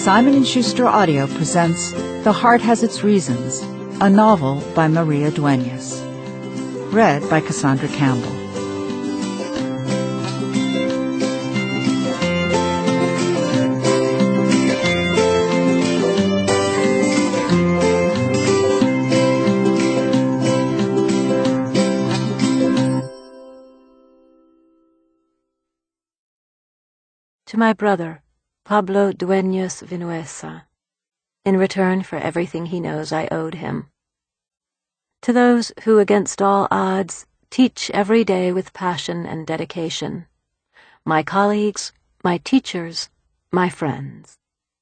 Simon & Schuster Audio presents The Heart Has Its Reasons, a novel by Maria Dueñas. Read by Cassandra Campbell. To my brother, Pablo Dueñas Vinuesa, in return for everything he knows I owed him. To those who, against all odds, teach every day with passion and dedication, my colleagues, my teachers, my friends.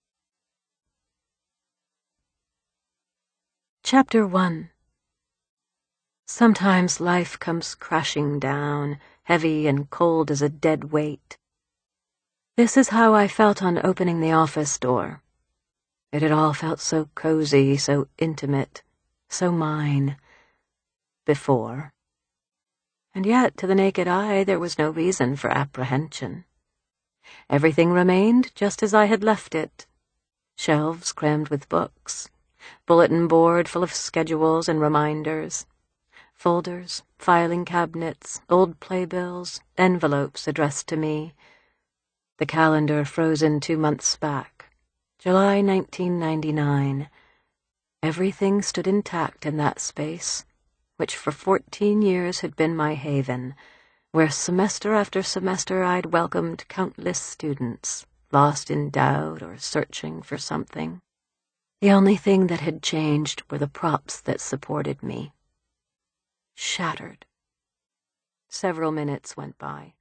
Chapter 1. Sometimes life comes crashing down, heavy and cold as a dead weight. This is how I felt on opening the office door. It had all felt so cozy, so intimate, so mine. Before. And yet, to the naked eye, there was no reason for apprehension. Everything remained just as I had left it. Shelves crammed with books, bulletin board full of schedules and reminders, folders, filing cabinets, old playbills, envelopes addressed to me, the calendar frozen 2 months back, July 1999. Everything stood intact in that space, which for 14 years had been my haven, where semester after semester I'd welcomed countless students, lost in doubt or searching for something. The only thing that had changed were the props that supported me. Shattered. Several minutes went by.